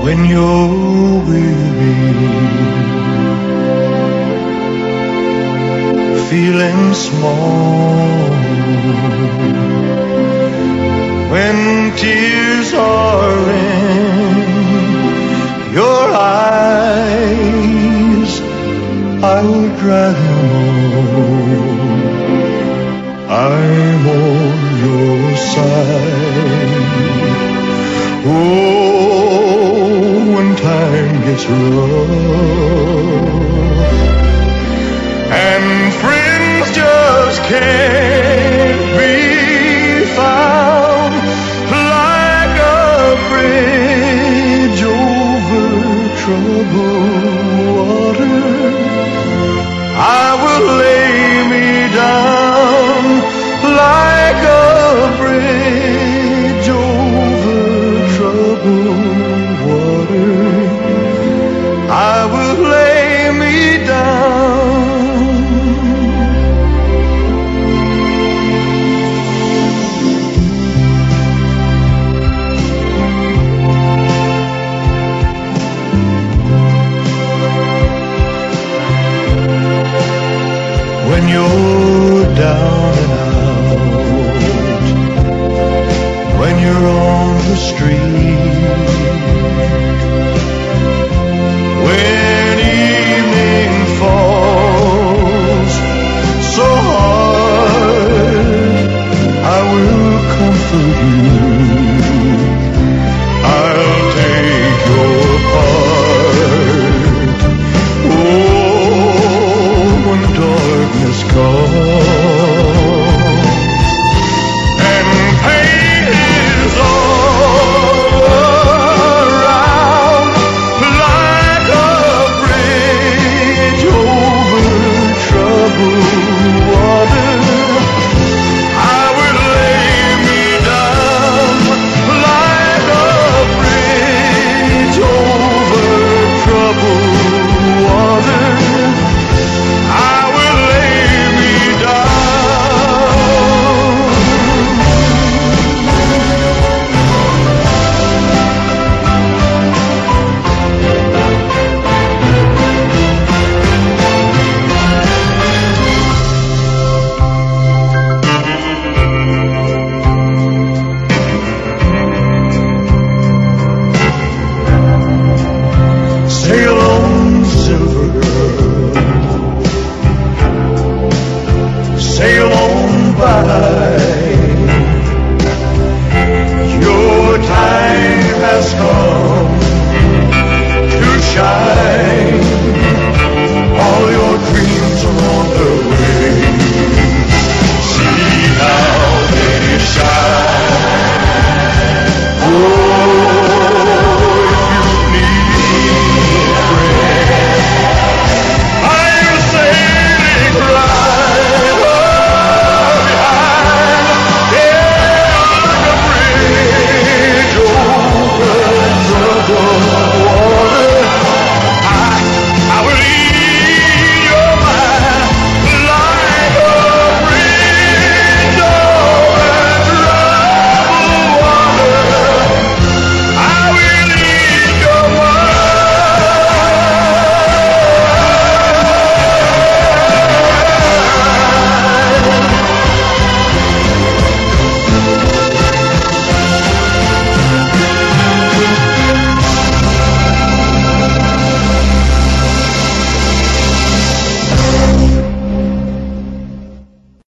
when you're weary, feeling small, when tears are in your eyes, I would rather know I'm on your side. Oh, when time gets rough and friends just can't be found, like a bridge over troubled water, I will lay me down like a bridge over troubled water. I will lay me down. When you're down and out, when you're on the street, when evening falls so hard, I will comfort you